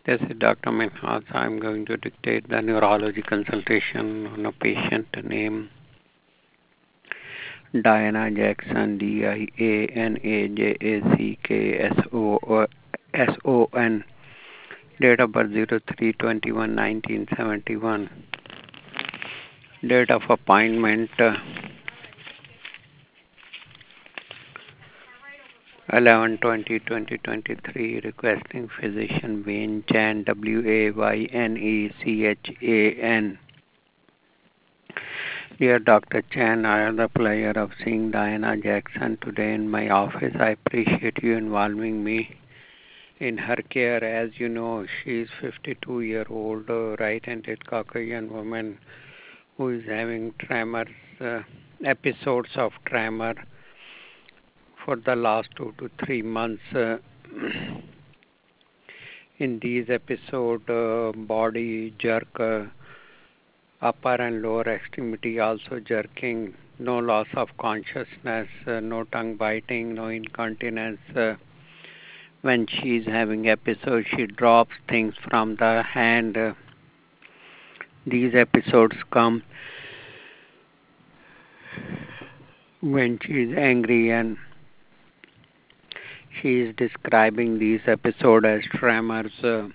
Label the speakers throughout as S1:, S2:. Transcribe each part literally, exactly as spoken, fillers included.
S1: This is Doctor Minhas. I'm going to dictate the neurology consultation on a patient named Diana Jackson, D I A N A J A C K S O S O N, date of birth zero three twenty-one nineteen seventy-one, date of appointment uh, eleven twenty twenty twenty-three, requesting physician Wayne Chan, W A Y N E C H A N. Dear Doctor Chan, I have the pleasure of seeing Diana Jackson today in my office. I appreciate you involving me in her care. As you know, she is fifty-two year old uh, right-handed Caucasian woman who is having tremors, uh, episodes of tremor for the last two to three months. Uh, in these episodes, uh, body jerk, uh, upper and lower extremity also jerking, no loss of consciousness, uh, no tongue biting, no incontinence. Uh, when she is having episodes, she drops things from the hand. Uh, these episodes come when she is angry, and she is describing these episodes as tremors. Uh,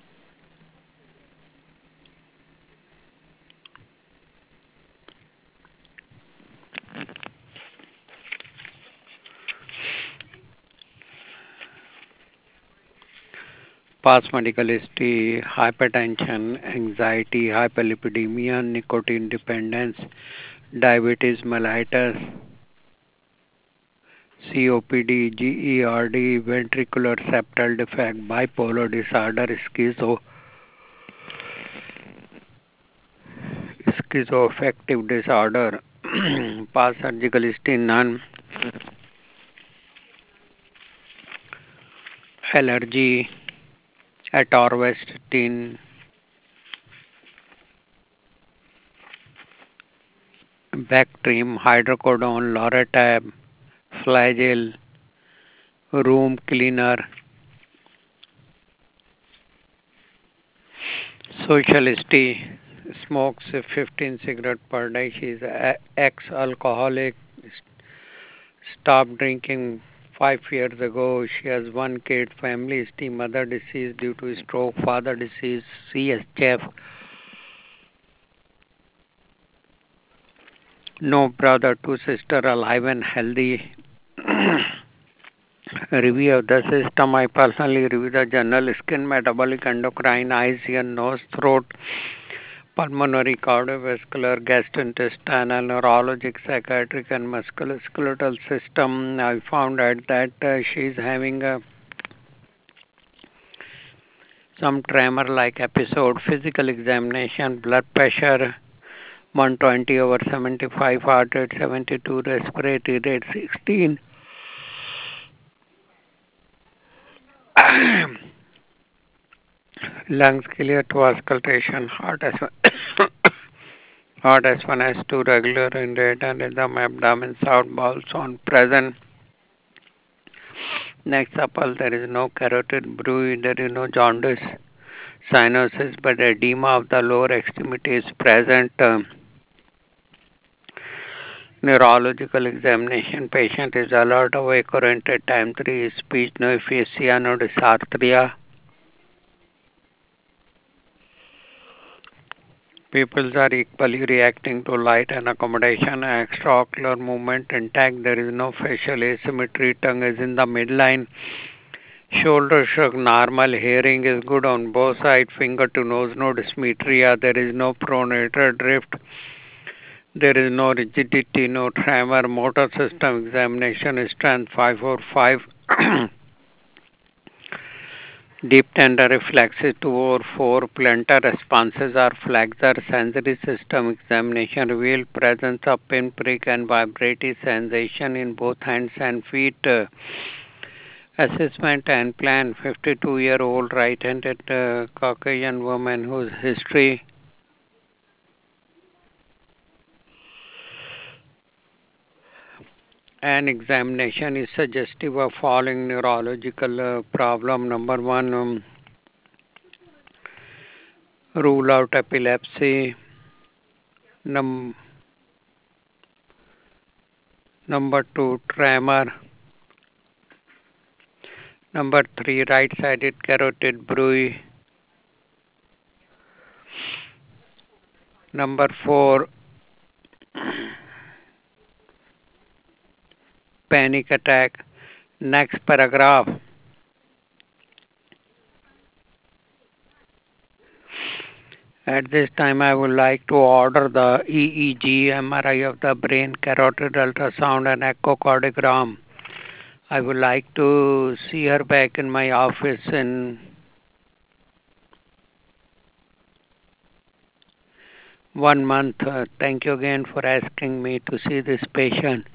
S1: past medical history, hypertension, anxiety, hyperlipidemia, nicotine dependence, diabetes mellitus, C O P D, G E R D, ventricular septal defect, bipolar disorder, schizo, schizoaffective disorder, past surgical history, none, allergy, atorvastatin, Bactrim, hydrocodone, Loratab, Flagyl, room cleaner, social history, smokes fifteen cigarettes per day. She is ex-alcoholic, stopped drinking five years ago. She has one kid, family history, mother deceased due to stroke, father deceased, C H F, no brother, two sister alive and healthy. Review of the system. I personally review the journal skin, metabolic, endocrine, eyes, ear, nose, throat, pulmonary, cardiovascular, gastrointestinal, neurologic, psychiatric, and musculoskeletal system. I found out that uh, she is having uh, some tremor-like episode. Physical examination, blood pressure one twenty over seventy-five, heart rate seventy-two, respiratory rate sixteen. Lungs clear to auscultation, heart as well. Heart S one, S two, regular in rate and rhythm, abdomen, south bowel on present. Next supple, there is no carotid bruit, there is no jaundice, cyanosis, but edema of the lower extremity is present. Um, neurological examination, patient is alert, awake, oriented, time three, speech, no aphasia, no dysarthria. Pupils are equally reacting to light and accommodation, extraocular movement intact, there is no facial asymmetry, tongue is in the midline, shoulder shrug normal, hearing is good on both sides, finger to nose, no dysmetria, there is no pronator drift, there is no rigidity, no tremor, motor system examination, strength five four five. Deep tender reflexes two over four, plantar responses are flexor, sensory system examination revealed presence of pinprick and vibratory sensation in both hands and feet. Uh, assessment and plan, fifty-two year old right-handed uh, Caucasian woman whose history and examination is suggestive of following neurological uh, problem. Number one, um, rule out epilepsy. Num- Number two, tremor. Number three, right-sided carotid bruit. Number four, panic attack. Next paragraph. At this time, I would like to order the E E G, M R I of the brain, carotid ultrasound, and echocardiogram. I would like to see her back in my office in one month. Uh, thank you again for asking me to see this patient.